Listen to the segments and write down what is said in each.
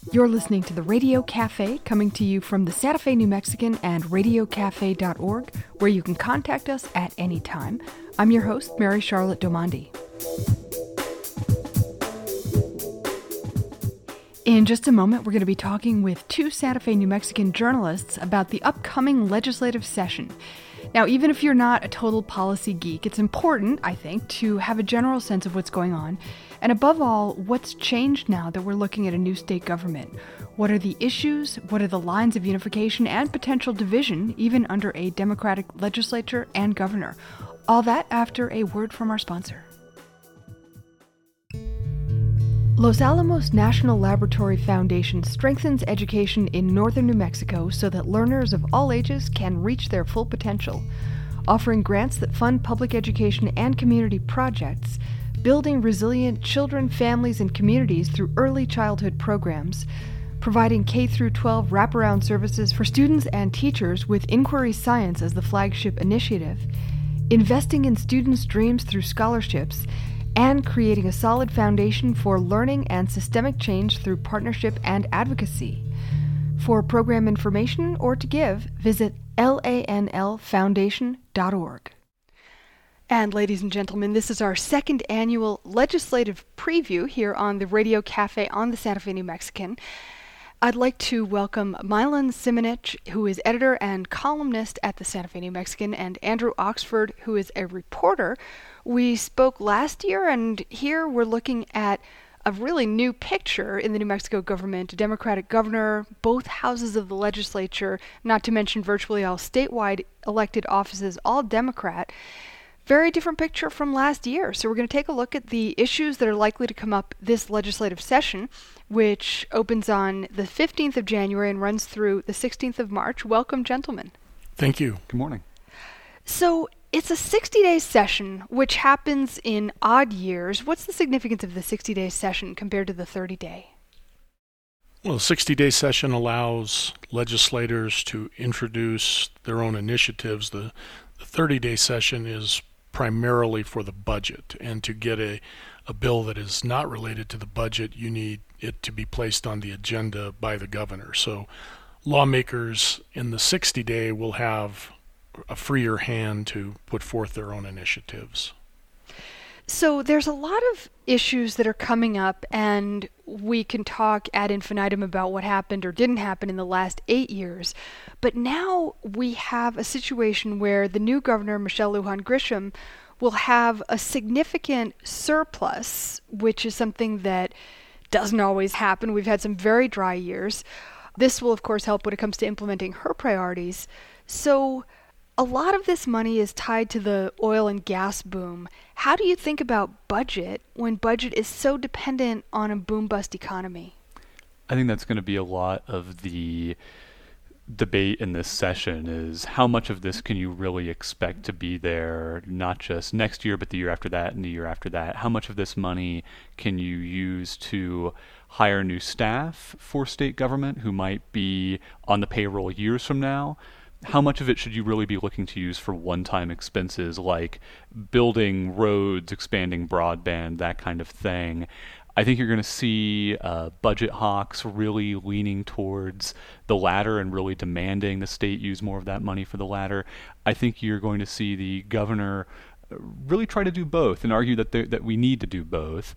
You're listening to the Radio Cafe, coming to you from the Santa Fe New Mexican and radiocafe.org, where you can contact us at any time. I'm your host, Mary Charlotte Domandi. In just a moment, we're going to be talking with two Santa Fe New Mexican journalists about the upcoming legislative session. Now, even if you're not a total policy geek, it's important, I think, to have a general sense of what's going on. And above all, what's changed now that we're looking at a new state government? What are the issues? What are the lines of unification and potential division, even under a Democratic legislature and governor? All that after a word from our sponsor. Los Alamos National Laboratory Foundation strengthens education in northern New Mexico so that learners of all ages can reach their full potential, offering grants that fund public education and community projects, building resilient children, families, and communities through early childhood programs, providing K-12 wraparound services for students and teachers with Inquiry Science as the flagship initiative, investing in students' dreams through scholarships, and creating a solid foundation for learning and systemic change through partnership and advocacy. For program information or to give, visit lanlfoundation.org. And ladies and gentlemen, this is our second annual legislative preview here on the Radio Cafe on the Santa Fe New Mexican. I'd like to welcome Milan Simonich, who is editor and columnist at the Santa Fe New Mexican, and Andrew Oxford, who is a reporter. We spoke last year, and here we're looking at a really new picture in the New Mexico government, a Democratic governor, both houses of the legislature, not to mention virtually all statewide elected offices, all Democrat. Very different picture from last year. So we're going to take a look at the issues that are likely to come up this legislative session, which opens on the 15th of January and runs through the 16th of March. Welcome, gentlemen. Thank you. Good morning. So it's a 60-day session, which happens in odd years. What's the significance of the 60-day session compared to the 30-day? Well, the 60-day session allows legislators to introduce their own initiatives. The 30-day session is primarily for the budget, and to get a bill that is not related to the budget, you need it to be placed on the agenda by the governor. So lawmakers in the 60-day will have a freer hand to put forth their own initiatives. So there's a lot of issues that are coming up, and we can talk ad infinitum about what happened or didn't happen in the last 8 years. But now we have a situation where the new governor, Michelle Lujan Grisham, will have a significant surplus, which is something that doesn't always happen. We've had some very dry years. This will, of course, help when it comes to implementing her priorities. So a lot of this money is tied to the oil and gas boom. How do you think about budget when budget is so dependent on a boom-bust economy? I think that's going to be a lot of the debate in this session, is how much of this can you really expect to be there, not just next year, but the year after that and the year after that? How much of this money can you use to hire new staff for state government who might be on the payroll years from now? How much of it should you really be looking to use for one-time expenses like building roads, expanding broadband, that kind of thing? I think you're going to see budget hawks really leaning towards the latter and really demanding the state use more of that money for the latter. I think you're going to see the governor really try to do both and argue that we need to do both.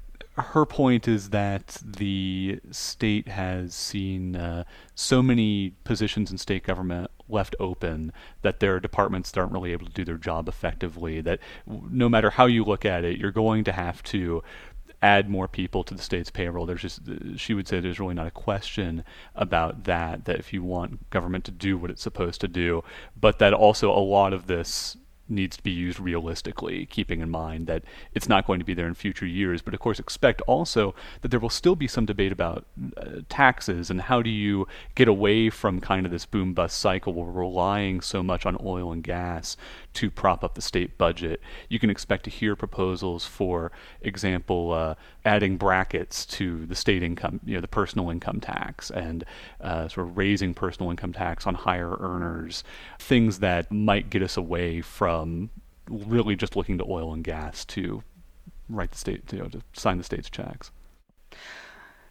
Her point is that the state has seen so many positions in state government left open that their departments aren't really able to do their job effectively, that no matter how you look at it, you're going to have to add more people to the state's payroll. She would say there's really not a question about that if you want government to do what it's supposed to do, but that also a lot of this needs to be used realistically, keeping in mind that it's not going to be there in future years. But of course, expect also that there will still be some debate about taxes and how do you get away from kind of this boom-bust cycle where we're relying so much on oil and gas to prop up the state budget. You can expect to hear proposals, for example, adding brackets to the state income, the personal income tax, and sort of raising personal income tax on higher earners, things that might get us away from really just looking to oil and gas to write the state, to sign the state's checks.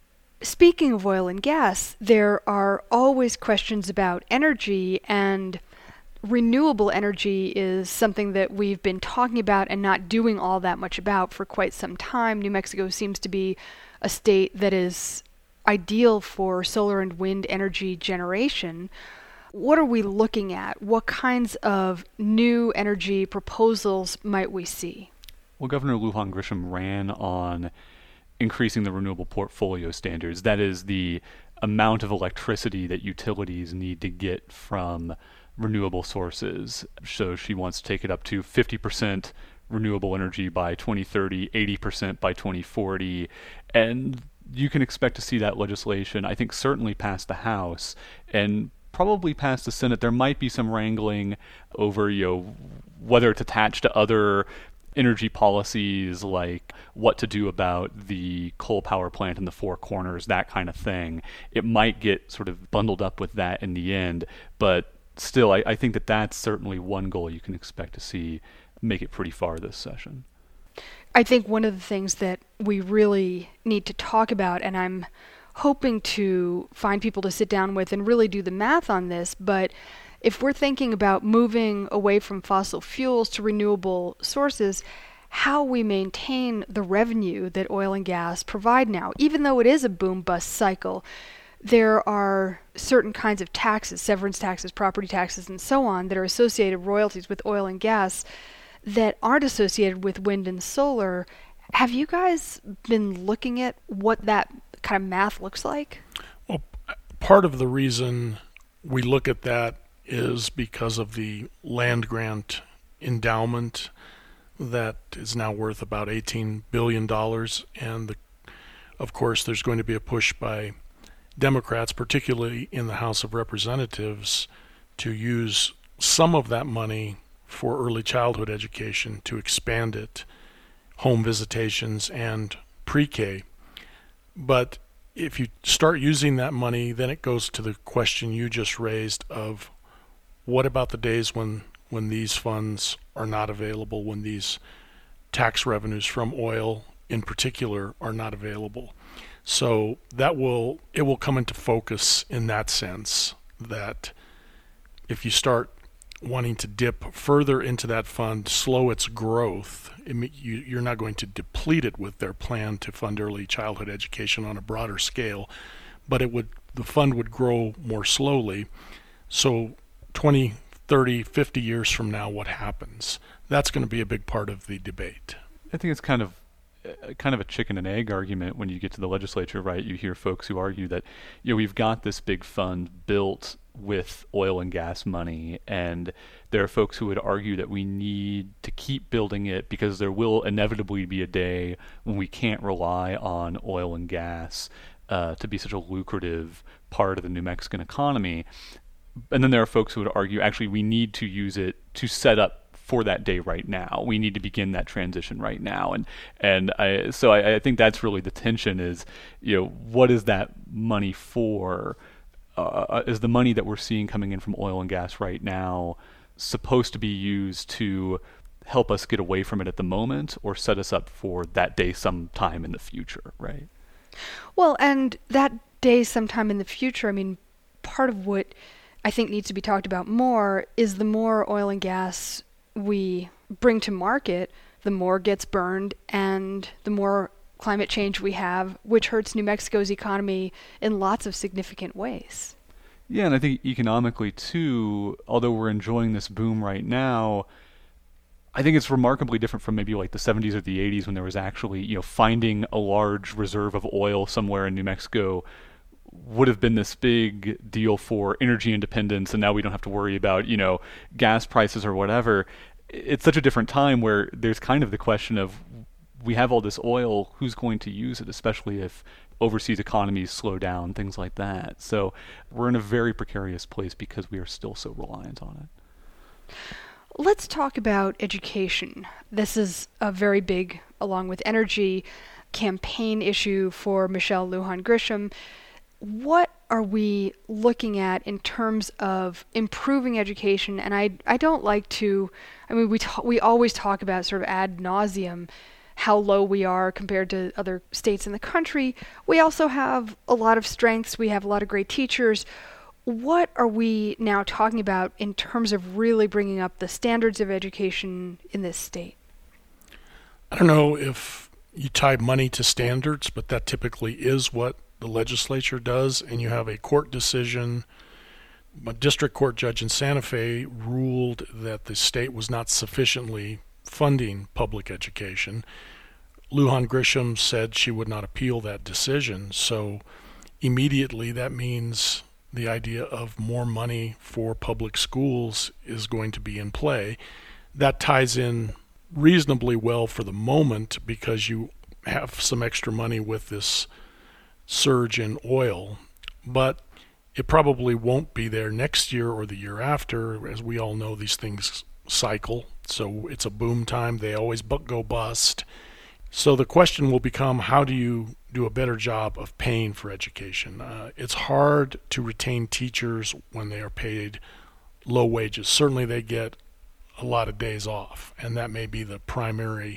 Speaking of oil and gas, there are always questions about energy, and renewable energy is something that we've been talking about and not doing all that much about for quite some time. New Mexico seems to be a state that is ideal for solar and wind energy generation. What are we looking at? What kinds of new energy proposals might we see? Well, Governor Lujan Grisham ran on increasing the renewable portfolio standards. That is the amount of electricity that utilities need to get from renewable sources. So she wants to take it up to 50% renewable energy by 2030, 80% by 2040. And you can expect to see that legislation, I think, certainly pass the House and probably pass the Senate. There might be some wrangling over, whether it's attached to other energy policies, like what to do about the coal power plant in the Four Corners, that kind of thing. It might get sort of bundled up with that in the end, but still, I think that that's certainly one goal you can expect to see make it pretty far this session. I think one of the things that we really need to talk about, and I'm hoping to find people to sit down with and really do the math on this, but if we're thinking about moving away from fossil fuels to renewable sources, how we maintain the revenue that oil and gas provide now. Even though it is a boom-bust cycle, there are certain kinds of taxes, severance taxes, property taxes, and so on, that are associated royalties with oil and gas that aren't associated with wind and solar. Have you guys been looking at what that kind of math looks like? Well, part of the reason we look at that is because of the land grant endowment that is now worth about $18 billion. And of course, there's going to be a push by Democrats, particularly in the House of Representatives, to use some of that money for early childhood education, to expand it, home visitations, and pre-K. But if you start using that money, then it goes to the question you just raised of what about the days when these funds are not available, when these tax revenues from oil in particular are not available. So it will come into focus in that sense, that if you start wanting to dip further into that fund, slow its growth, you're not going to deplete it with their plan to fund early childhood education on a broader scale, but the fund would grow more slowly. So 20, 30, 50 years from now, what happens? That's going to be a big part of the debate. I think it's kind of a chicken and egg argument when you get to the legislature, right? You hear folks who argue that we've got this big fund built with oil and gas money, and there are folks who would argue that we need to keep building it because there will inevitably be a day when we can't rely on oil and gas to be such a lucrative part of the New Mexican economy. And then there are folks who would argue, actually, we need to use it to set up for that day right now. We need to begin that transition right now. And I think that's really the tension is, what is that money for? Is the money that we're seeing coming in from oil and gas right now supposed to be used to help us get away from it at the moment, or set us up for that day sometime in the future, right? Well, and that day sometime in the future, part of what I think needs to be talked about more is the more oil and gas we bring to market, the more gets burned and the more climate change we have, which hurts New Mexico's economy in lots of significant ways. Yeah, and I think economically too, although we're enjoying this boom right now, I think it's remarkably different from maybe like the 70s or the 80s when there was actually, finding a large reserve of oil somewhere in New Mexico would have been this big deal for energy independence, and now we don't have to worry about, gas prices or whatever. It's such a different time where there's kind of the question of, we have all this oil, who's going to use it, especially if overseas economies slow down, things like that. So we're in a very precarious place because we are still so reliant on it. Let's talk about education. This is a very big, along with energy, campaign issue for Michelle Lujan Grisham. What are we looking at in terms of improving education? And I don't like to, we always talk about sort of ad nauseum how low we are compared to other states in the country, we also have a lot of strengths. We have a lot of great teachers. What are we now talking about in terms of really bringing up the standards of education in this state? I don't know if you tie money to standards, but that typically is what the legislature does, and you have a court decision. A district court judge in Santa Fe ruled that the state was not sufficiently funding public education. Lujan Grisham said she would not appeal that decision, so immediately that means the idea of more money for public schools is going to be in play. That ties in reasonably well for the moment because you have some extra money with this surge in oil, but it probably won't be there next year or the year after. As we all know, these things cycle, so it's a boom time. They always go bust. So the question will become, how do you do a better job of paying for education? It's hard to retain teachers when they are paid low wages. Certainly they get a lot of days off, and that may be the primary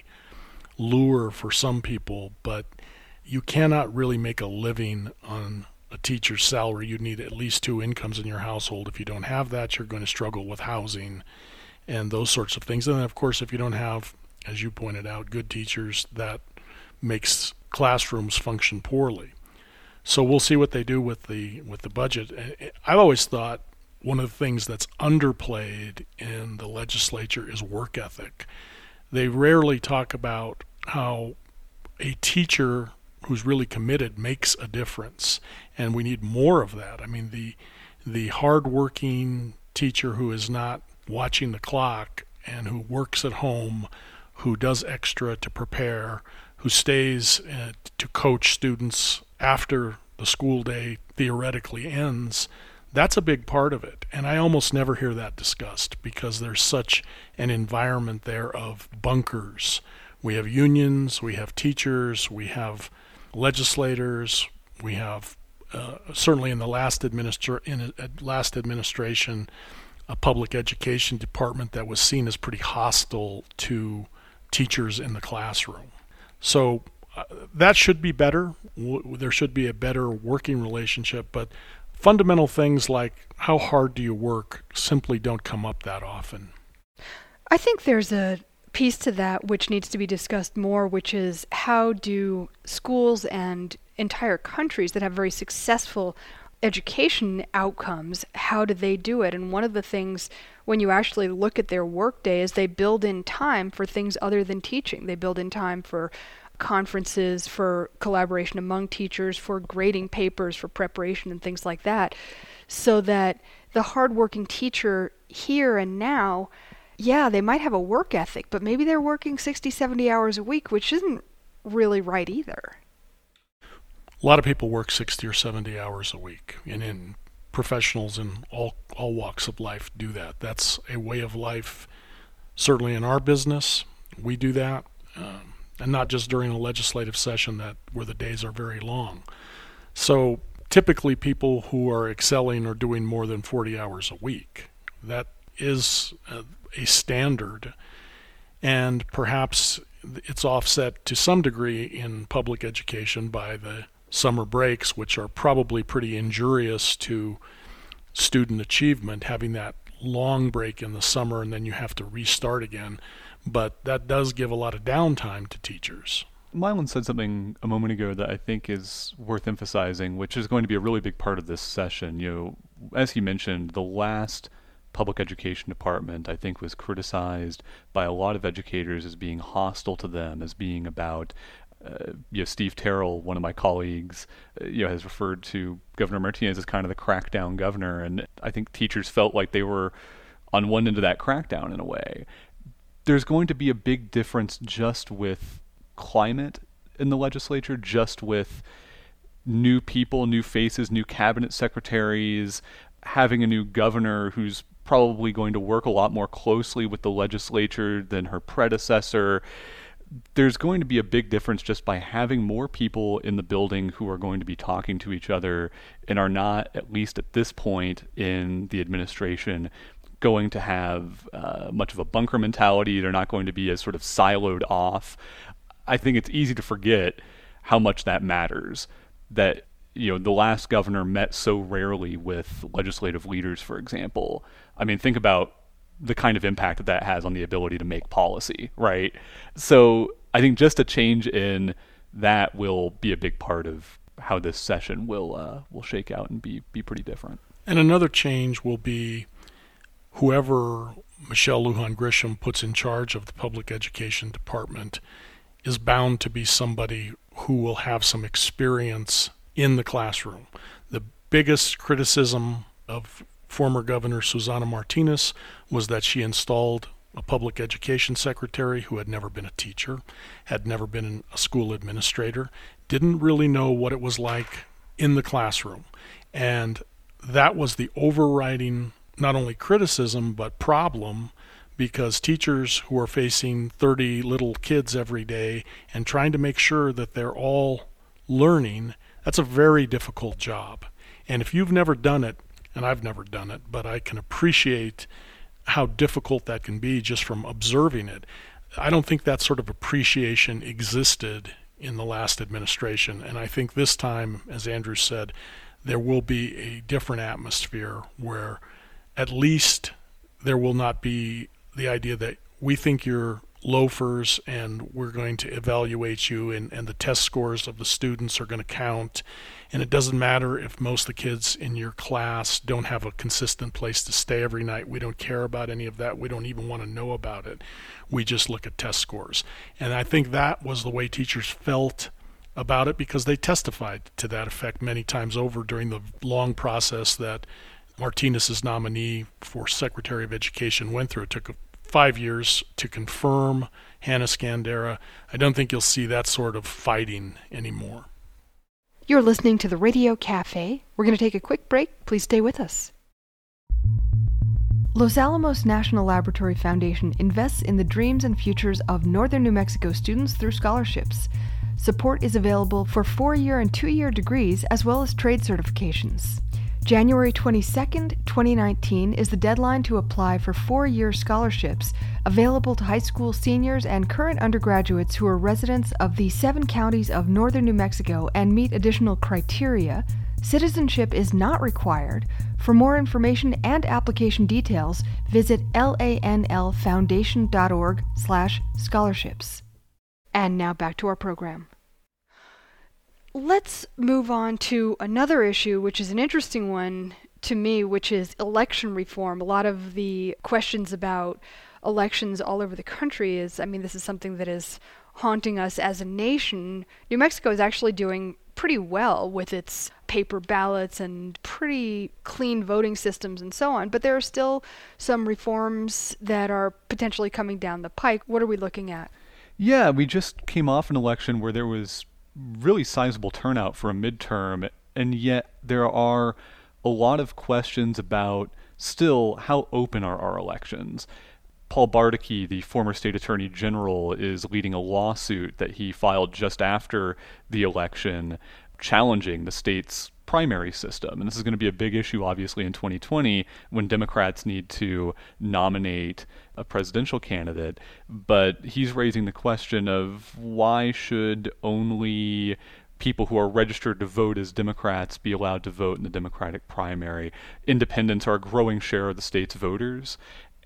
lure for some people, but you cannot really make a living on a teacher's salary. You need at least 2 incomes in your household. If you don't have that, you're going to struggle with housing and those sorts of things. And then, of course, if you don't have, as you pointed out, good teachers, that makes classrooms function poorly. So we'll see what they do with the budget. I've always thought one of the things that's underplayed in the legislature is work ethic. They rarely talk about how a teacher who's really committed makes a difference, and we need more of that. I mean, the hardworking teacher who is not watching the clock and who works at home, who does extra to prepare, who stays to coach students after the school day theoretically ends, that's a big part of it. And I almost never hear that discussed because there's such an environment there of bunkers. We have unions, we have teachers, we have legislators, we have certainly in the last administration a public education department that was seen as pretty hostile to teachers in the classroom. So that should be better. There should be a better working relationship, but fundamental things like how hard do you work simply don't come up that often. I think there's a piece to that which needs to be discussed more, which is how do schools and entire countries that have very successful education outcomes, how do they do it? And one of the things when you actually look at their workday is they build in time for things other than teaching. They build in time for conferences, for collaboration among teachers, for grading papers, for preparation and things like that, so that the hardworking teacher here and now, yeah, they might have a work ethic, but maybe they're working 60, 70 hours a week, which isn't really right either. A lot of people work 60 or 70 hours a week, and professionals in all walks of life do that. That's a way of life. Certainly in our business, we do that, and not just during a legislative session where the days are very long. So typically people who are excelling are doing more than 40 hours a week. That is a standard, and perhaps it's offset to some degree in public education by the summer breaks, which are probably pretty injurious to student achievement, having that long break in the summer and then you have to restart again. But that does give a lot of downtime to teachers. Mylon said something a moment ago that I think is worth emphasizing, which is going to be a really big part of this session. As he mentioned, the last public education department, I think, was criticized by a lot of educators as being hostile to them, as being about Steve Terrell, one of my colleagues, has referred to Governor Martinez as kind of the crackdown governor, and I think teachers felt like they were on one end of that crackdown in a way. There's going to be a big difference just with climate in the legislature, just with new people, new faces, new cabinet secretaries, having a new governor who's probably going to work a lot more closely with the legislature than her predecessor. There's going to be a big difference just by having more people in the building who are going to be talking to each other and are not, at least at this point in the administration, going to have much of a bunker mentality. They're not going to be as sort of siloed off. I think it's easy to forget how much that matters. That, the last governor met so rarely with legislative leaders, for example. I mean, think about the kind of impact that has on the ability to make policy, right? So I think just a change in that will be a big part of how this session will shake out and be pretty different. And another change will be whoever Michelle Lujan Grisham puts in charge of the public education department is bound to be somebody who will have some experience in the classroom. The biggest criticism of former Governor Susana Martinez was that she installed a public education secretary who had never been a teacher, had never been a school administrator, didn't really know what it was like in the classroom. And that was the overriding not only criticism but problem, because teachers who are facing 30 little kids every day and trying to make sure that they're all learning, that's a very difficult job. And if you've never done it, and I've never done it, but I can appreciate how difficult that can be just from observing it. I don't think that sort of appreciation existed in the last administration, and I think this time, as Andrew said, there will be a different atmosphere where at least there will not be the idea that we think you're loafers and we're going to evaluate you, and the test scores of the students are going to count, and it doesn't matter if most of the kids in your class don't have a consistent place to stay every night. We don't care about any of that. We don't even want to know about it. We just look at test scores. And I think that was the way teachers felt about it, because they testified to that effect many times over during the long process that Martinez's nominee for Secretary of Education went through. It took 5 years to confirm Hannah Skandera. I don't think you'll see that sort of fighting anymore. You're listening to the Radio Cafe. We're going to take a quick break. Please stay with us. Los Alamos National Laboratory Foundation invests in the dreams and futures of Northern New Mexico students through scholarships. Support is available for 4-year and 2-year degrees as well as trade certifications. January 22nd, 2019 is the deadline to apply for 4-year scholarships available to high school seniors and current undergraduates who are residents of the 7 counties of northern New Mexico and meet additional criteria. Citizenship is not required. For more information and application details, visit lanlfoundation.org/scholarships. And now back to our program. Let's move on to another issue, which is an interesting one to me, which is election reform. A lot of the questions about elections all over the country this is something that is haunting us as a nation. New Mexico is actually doing pretty well with its paper ballots and pretty clean voting systems and so on, but there are still some reforms that are potentially coming down the pike. What are we looking at? Yeah, we just came off an election where there was really sizable turnout for a midterm, and yet there are a lot of questions about still how open are our elections. Paul Bardacke, the former state attorney general, is leading a lawsuit that he filed just after the election challenging the state's primary system. And this is going to be a big issue, obviously, in 2020 when Democrats need to nominate a presidential candidate. But he's raising the question of why should only people who are registered to vote as Democrats be allowed to vote in the Democratic primary. Independents are a growing share of the state's voters,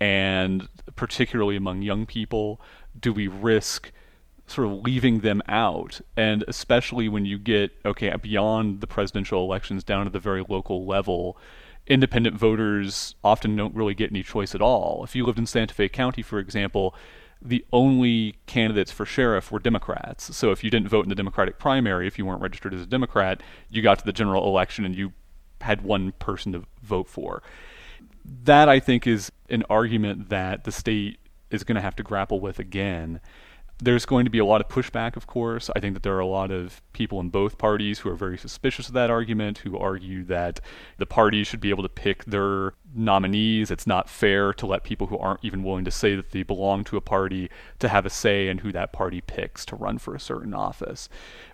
and particularly among young people, do we risk sort of leaving them out? And especially when you get, beyond the presidential elections down to the very local level, independent voters often don't really get any choice at all. If you lived in Santa Fe County, for example, the only candidates for sheriff were Democrats. So if you didn't vote in the Democratic primary, if you weren't registered as a Democrat, you got to the general election and you had one person to vote for. That, I think, is an argument that the state is going to have to grapple with again. There's going to be a lot of pushback, of course. I think that there are a lot of people in both parties who are very suspicious of that argument, who argue that the parties should be able to pick their nominees. It's not fair to let people who aren't even willing to say that they belong to a party to have a say in who that party picks to run for a certain office.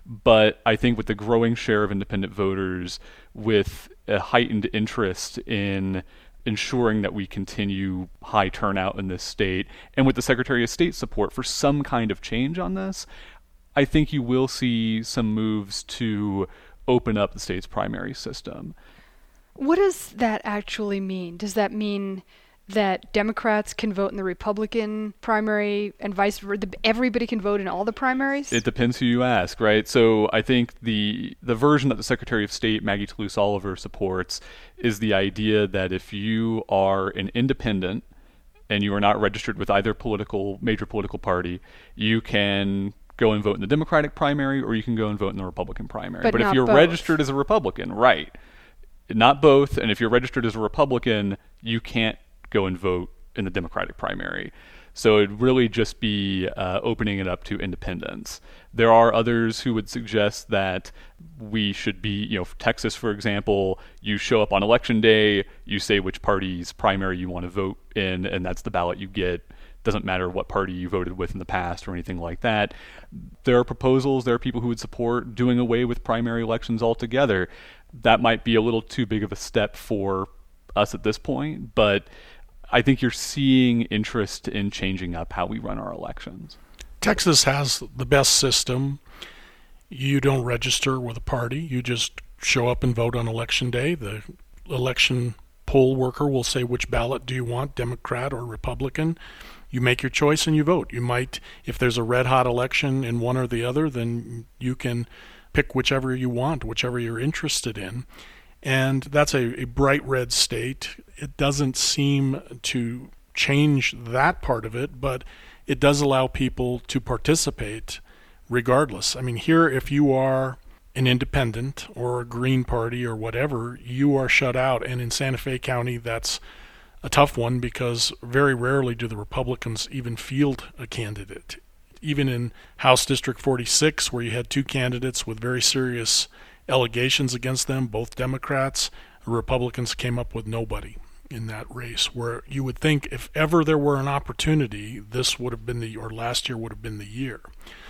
But I think with the growing share of independent voters, with a heightened interest in ensuring that we continue high turnout in this state, and with the Secretary of State's support for some kind of change on this, I think you will see some moves to open up the state's primary system. What does that actually mean? Does that mean that Democrats can vote in the Republican primary and vice versa? Everybody can vote in all the primaries? It depends who you ask, right? So I think the version that the Secretary of State, Maggie Toulouse-Oliver, supports is the idea that if you are an independent and you are not registered with either major political party, you can go and vote in the Democratic primary or you can go and vote in the Republican primary. But if you're both. registered as a Republican, right, not both, and if you're registered as a Republican, you can't go and vote in the Democratic primary. So it'd really just be opening it up to independents. There are others who would suggest that we should be, Texas, for example, you show up on election day, you say which party's primary you want to vote in, and that's the ballot you get. Doesn't matter what party you voted with in the past or anything like that. There are proposals, there are people who would support doing away with primary elections altogether. That might be a little too big of a step for us at this point, but I think you're seeing interest in changing up how we run our elections. Texas has the best system. You don't register with a party. You just show up and vote on election day. The election poll worker will say which ballot do you want, Democrat or Republican. You make your choice and you vote. You might, if there's a red-hot election in one or the other, then you can pick whichever you want, whichever you're interested in. And that's a bright red state. It doesn't seem to change that part of it, but it does allow people to participate regardless. I mean, here, if you are an independent or a Green Party or whatever, you are shut out. And in Santa Fe County, that's a tough one because very rarely do the Republicans even field a candidate. Even in House District 46, where you had two candidates with very serious allegations against them, both Democrats, the Republicans came up with nobody in that race, where you would think if ever there were an opportunity, this would have been or last year would have been the year.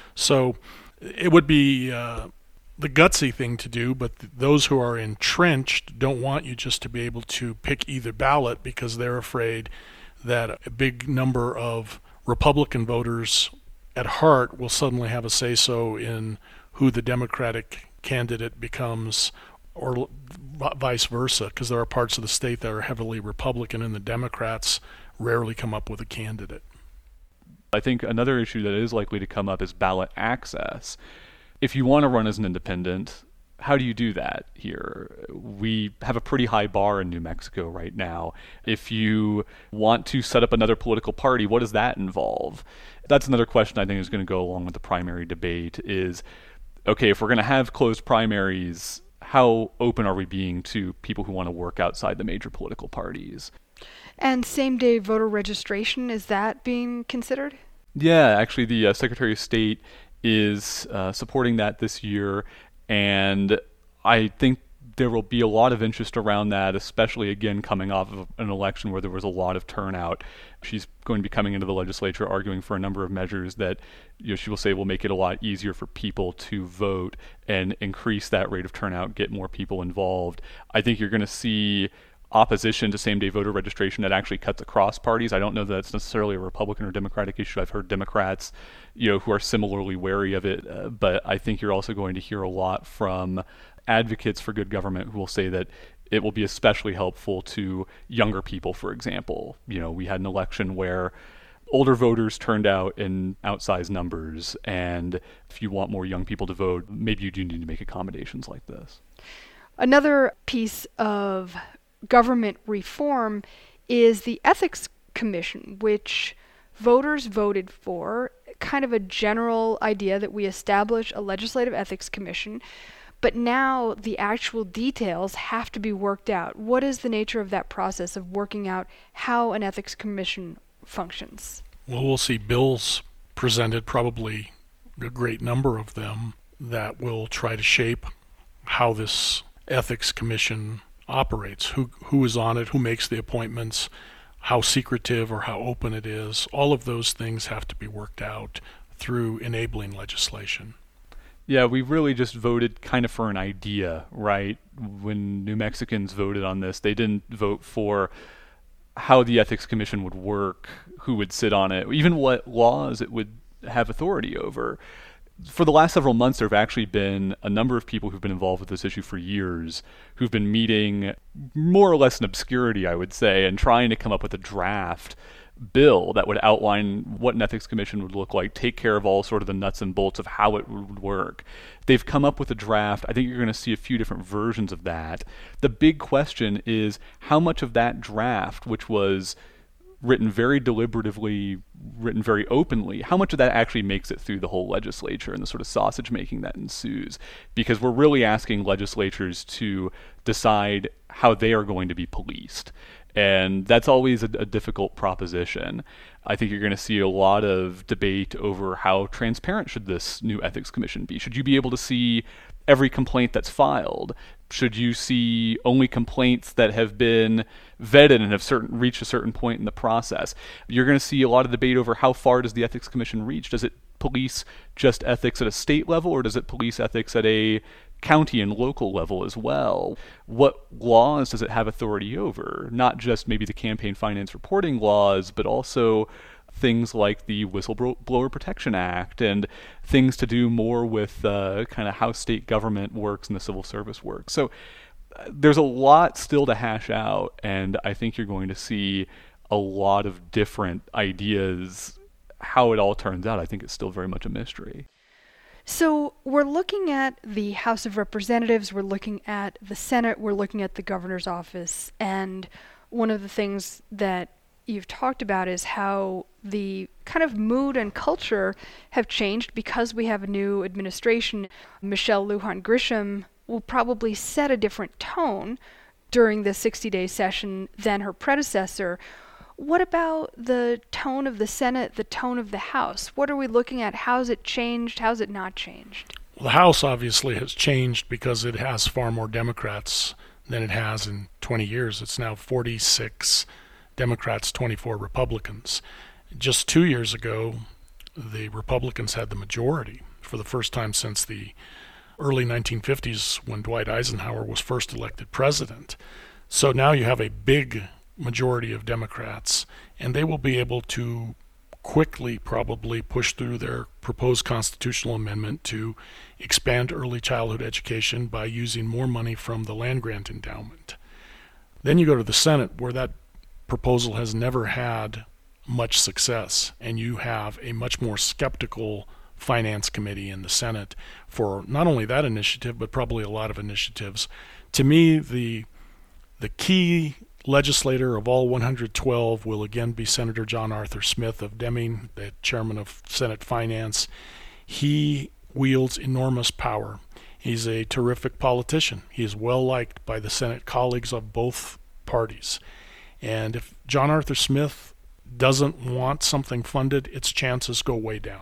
So it would be the gutsy thing to do, but those who are entrenched don't want you just to be able to pick either ballot because they're afraid that a big number of Republican voters at heart will suddenly have a say-so in who the Democratic candidate becomes, or vice versa, because there are parts of the state that are heavily Republican and the Democrats rarely come up with a candidate. I think another issue that is likely to come up is ballot access. If you want to run as an independent, how do you do that here? We have a pretty high bar in New Mexico right now. If you want to set up another political party, what does that involve? That's another question I think is going to go along with the primary debate is, okay, if we're going to have closed primaries, how open are we being to people who want to work outside the major political parties? And same-day voter registration, is that being considered? Yeah, actually the Secretary of State is supporting that this year, and I think there will be a lot of interest around that, especially, again, coming off of an election where there was a lot of turnout. She's going to be coming into the legislature arguing for a number of measures that she will say will make it a lot easier for people to vote and increase that rate of turnout, get more people involved. I think you're going to see opposition to same-day voter registration that actually cuts across parties. I don't know that that's necessarily a Republican or Democratic issue. I've heard Democrats, who are similarly wary of it, but I think you're also going to hear a lot from advocates for good government who will say that it will be especially helpful to younger people, for example. We had an election where older voters turned out in outsized numbers, and if you want more young people to vote, maybe you do need to make accommodations like this. Another piece of government reform is the Ethics Commission, which voters voted for, kind of a general idea that we establish a legislative ethics commission, but now the actual details have to be worked out. What is the nature of that process of working out how an ethics commission functions? Well, we'll see bills presented, probably a great number of them, that will try to shape how this ethics commission operates, who is on it, who makes the appointments, how secretive or how open it is. All of those things have to be worked out through enabling legislation. Yeah, we really just voted kind of for an idea, right? When New Mexicans voted on this, they didn't vote for how the Ethics Commission would work, who would sit on it, even what laws it would have authority over. for the last several months, there have actually been a number of people who've been involved with this issue for years who've been meeting more or less in obscurity, I would say, and trying to come up with a draft bill that would outline what an ethics commission would look like, take care of all sort of the nuts and bolts of how it would work. They've come up with a draft. I think you're going to see a few different versions of that. The big question is how much of that draft, which was written very deliberatively, written very openly, how much of that actually makes it through the whole legislature and the sort of sausage making that ensues? Because we're really asking legislatures to decide how they are going to be policed. And that's always a difficult proposition. I think you're going to see a lot of debate over how transparent should this new ethics commission be. Should you be able to see every complaint that's filed? Should you see only complaints that have been vetted and have reached a certain point in the process? You're going to see a lot of debate over how far does the ethics commission reach? Does it police just ethics at a state level, or does it police ethics at a county and local level as well? What laws does it have authority over? Not just maybe the campaign finance reporting laws, but also things like the Whistleblower Protection Act and things to do more with kind of how state government works and the civil service works. So there's a lot still to hash out, and I think you're going to see a lot of different ideas. How it all turns out, I think it's still very much a mystery. So we're looking at the House of Representatives, we're looking at the Senate, we're looking at the governor's office, and one of the things that you've talked about is how the kind of mood and culture have changed because we have a new administration. Michelle Lujan Grisham will probably set a different tone during the 60-day session than her predecessor. What about the tone of the Senate, the tone of the House? What are we looking at? How's it changed? How's it not changed? Well, the House obviously has changed because it has far more Democrats than it has in 20 years. It's now 46 Democrats, 24 Republicans. Just 2 years ago, the Republicans had the majority for the first time since the early 1950s when Dwight Eisenhower was first elected president. So now you have a big majority of Democrats, and they will be able to quickly probably push through their proposed constitutional amendment to expand early childhood education by using more money from the land-grant endowment. Then you go to the Senate, where that proposal has never had much success, and you have a much more skeptical finance committee in the Senate for not only that initiative, but probably a lot of initiatives. To me, the key legislator of all 112 will again be Senator John Arthur Smith of Deming, the chairman of Senate Finance. He wields enormous power. He's a terrific politician. He is well liked by the Senate colleagues of both parties. And if John Arthur Smith doesn't want something funded, its chances go way down.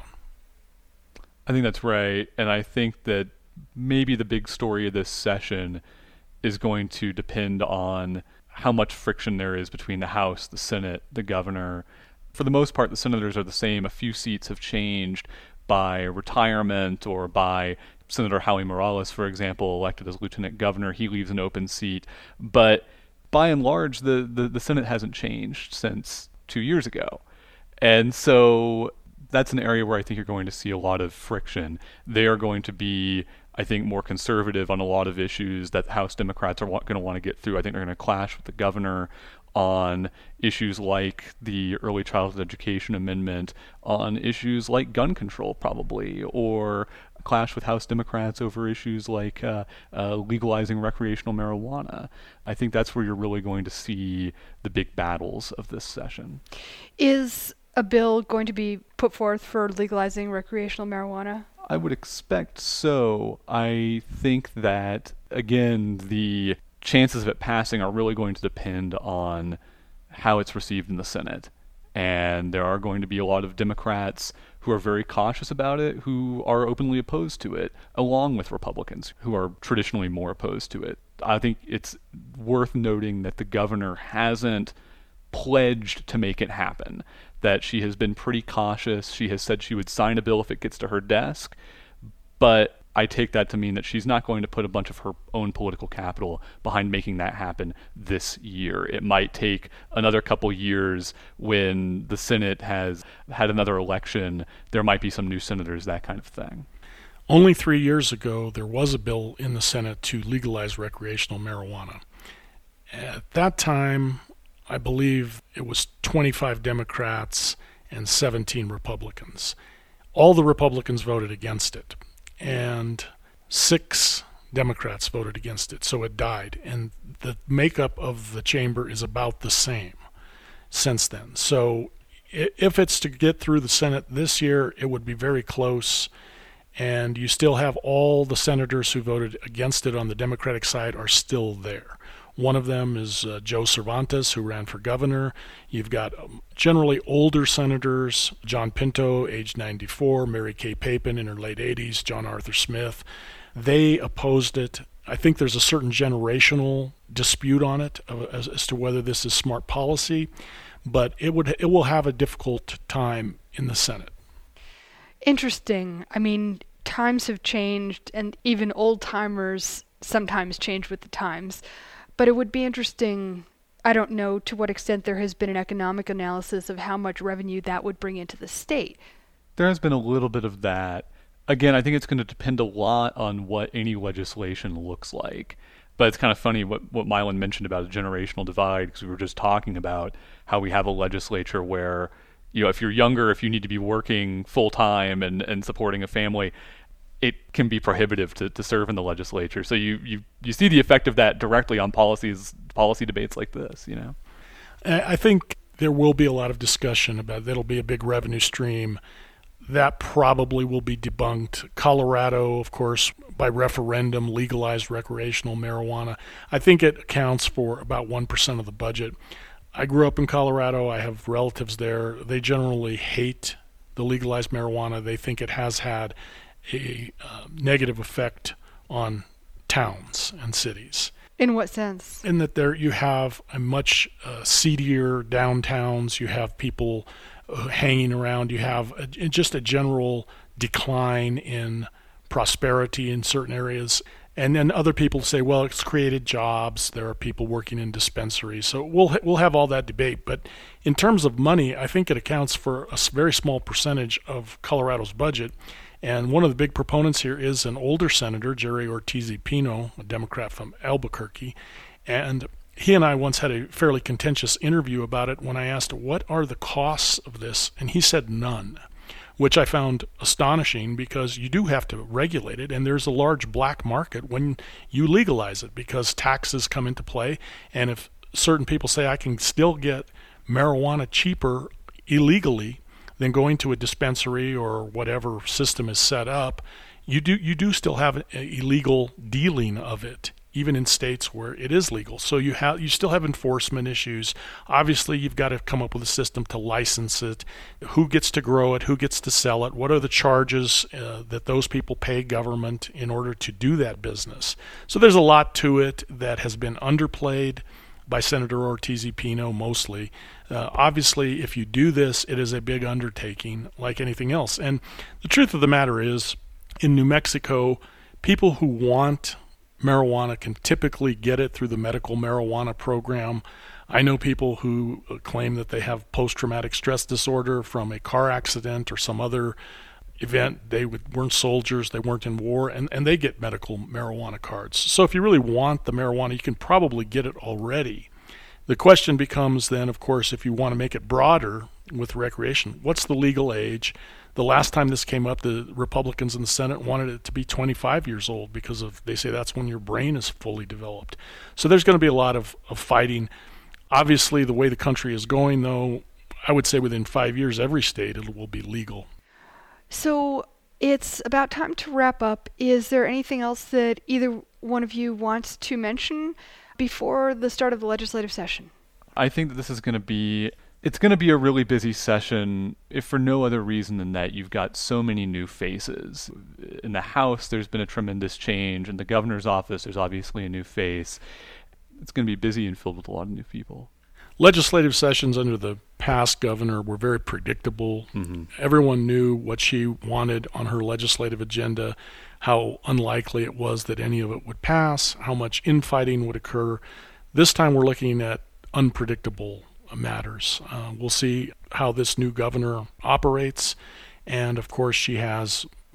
I think that's right. And I think that maybe the big story of this session is going to depend on how much friction there is between the House, the Senate, the governor. For the most part, the senators are the same. A few seats have changed by retirement or by Senator Howie Morales, for example, elected as lieutenant governor. He leaves an open seat. But by and large, the Senate hasn't changed since 2 years ago. And so that's an area where I think you're going to see a lot of friction. They are going to be, I think, more conservative on a lot of issues that House Democrats are going to want to get through. I think they're going to clash with the governor on issues like the Early Childhood Education Amendment, on issues like gun control probably, or clash with House Democrats over issues like legalizing recreational marijuana. I think that's where you're really going to see the big battles of this session. Is a bill going to be put forth for legalizing recreational marijuana? I would expect so. I think that, again, the chances of it passing are really going to depend on how it's received in the Senate. And there are going to be a lot of Democrats who are very cautious about it, who are openly opposed to it, along with Republicans who are traditionally more opposed to it. I think it's worth noting that the governor hasn't pledged to make it happen, that she has been pretty cautious. She has said she would sign a bill if it gets to her desk, but I take that to mean that she's not going to put a bunch of her own political capital behind making that happen this year. It might take another couple years when the Senate has had another election. There might be some new senators, that kind of thing. Only 3 years ago, there was a bill in the Senate to legalize recreational marijuana. At that time, I believe it was 25 Democrats and 17 Republicans. All the Republicans voted against it, and 6 Democrats voted against it, so it died. And the makeup of the chamber is about the same since then. So if it's to get through the Senate this year, it would be very close. And you still have all the senators who voted against it on the Democratic side are still there. One of them is Joe Cervantes, who ran for governor. You've got generally older senators, John Pinto, age 94, Mary Kay Papen in her late 80s, John Arthur Smith. They opposed it. I think there's a certain generational dispute on it as to whether this is smart policy, but it will have a difficult time in the Senate. Interesting. I mean, times have changed, and even old-timers sometimes change with the times. But it would be interesting, I don't know to what extent there has been an economic analysis of how much revenue that would bring into the state. There has been a little bit of that. Again, I think it's going to depend a lot on what any legislation looks like. But it's kind of funny what Mylan mentioned about a generational divide, because we were just talking about how we have a legislature where, if you're younger, if you need to be working full-time and supporting a family, it can be prohibitive to serve in the legislature. So you see the effect of that directly on policy debates like this, I think there will be a lot of discussion about that'll be a big revenue stream. That probably will be debunked. Colorado, of course, by referendum, legalized recreational marijuana. I think it accounts for about 1% of the budget. I grew up in Colorado. I have relatives there. They generally hate the legalized marijuana. They think it has had a negative effect on towns and cities. In what sense? In that there you have a much seedier downtowns. You have people hanging around. You have just a general decline in prosperity in certain areas. And then other people say, well, it's created jobs. There are people working in dispensaries. So we'll have all that debate. But in terms of money, I think it accounts for a very small percentage of Colorado's budget. And one of the big proponents here is an older senator, Jerry Ortiz y Pino, a Democrat from Albuquerque. And he and I once had a fairly contentious interview about it when I asked, what are the costs of this? And he said none, which I found astonishing because you do have to regulate it, and there's a large black market when you legalize it because taxes come into play. And if certain people say I can still get marijuana cheaper illegally than going to a dispensary or whatever system is set up, you do still have illegal dealing of it, even in states where it is legal. So you still have enforcement issues. Obviously, you've got to come up with a system to license it. Who gets to grow it? Who gets to sell it? What are the charges that those people pay government in order to do that business? So there's a lot to it that has been underplayed by Senator Ortiz y Pino mostly. Obviously, if you do this, it is a big undertaking like anything else. And the truth of the matter is, in New Mexico, people who want marijuana can typically get it through the medical marijuana program. I know people who claim that they have post-traumatic stress disorder from a car accident or some other event. They weren't soldiers, they weren't in war, and they get medical marijuana cards. So if you really want the marijuana, you can probably get it already. The question becomes then, of course, if you want to make it broader with recreation, what's the legal age? The last time this came up, the Republicans in the Senate wanted it to be 25 years old because they say that's when your brain is fully developed. So there's going to be a lot of fighting. Obviously, the way the country is going, though, I would say within 5 years, every state it will be legal. So it's about time to wrap up. Is there anything else that either one of you wants to mention before the start of the legislative session? I think that this is going to be a really busy session, if for no other reason than that you've got so many new faces. In the House, there's been a tremendous change. In the governor's office, there's obviously a new face. It's going to be busy and filled with a lot of new people. Legislative sessions under the past governor were very predictable. Mm-hmm. Everyone knew what she wanted on her legislative agenda, how unlikely it was that any of it would pass, how much infighting would occur. This time we're looking at unpredictable matters. We'll see how this new governor operates. And of course, she has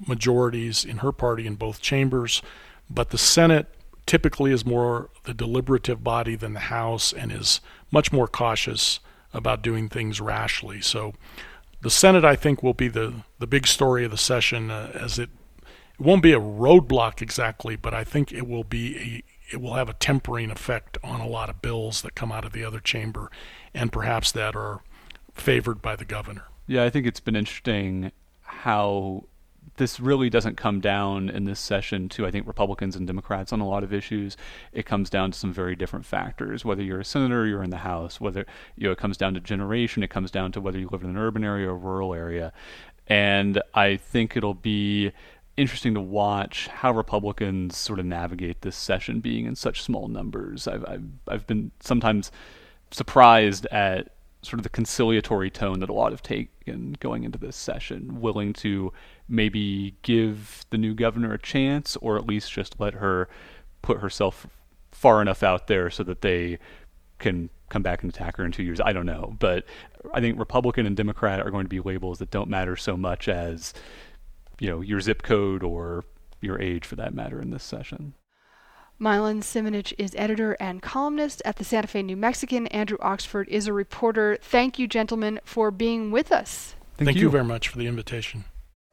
majorities in her party in both chambers, but the Senate typically is more the deliberative body than the House and is much more cautious about doing things rashly. So the Senate, I think, will be the big story of the session, as it won't be a roadblock exactly, but I think it will have a tempering effect on a lot of bills that come out of the other chamber and perhaps that are favored by the governor. Yeah, I think it's been interesting how this really doesn't come down in this session to, I think, Republicans and Democrats on a lot of issues. It comes down to some very different factors, whether you're a senator or you're in the House, whether it comes down to generation, it comes down to whether you live in an urban area or a rural area. And I think it'll be interesting to watch how Republicans sort of navigate this session being in such small numbers. I've been sometimes surprised at sort of the conciliatory tone that a lot have taken going into this session, willing to maybe give the new governor a chance, or at least just let her put herself far enough out there so that they can come back and attack her in 2 years. I don't know. But I think Republican and Democrat are going to be labels that don't matter so much as, your zip code or your age, for that matter, in this session. Milan Simonich is editor and columnist at the Santa Fe New Mexican. Andrew Oxford is a reporter. Thank you, gentlemen, for being with us. Thank you very much for the invitation.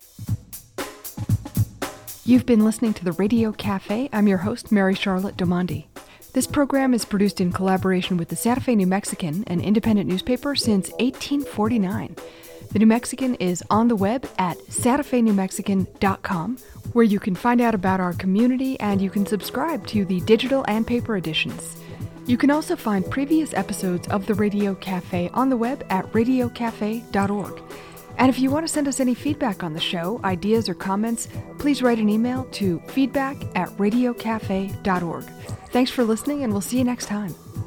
You've been listening to the Radio Cafe. I'm your host, Mary Charlotte Domandi. This program is produced in collaboration with the Santa Fe New Mexican, an independent newspaper since 1849. The New Mexican is on the web at santafenewmexican.com, where you can find out about our community and you can subscribe to the digital and paper editions. You can also find previous episodes of the Radio Cafe on the web at radiocafe.org. And if you want to send us any feedback on the show, ideas or comments, please write an email to feedback@radiocafe.org. Thanks for listening, and we'll see you next time.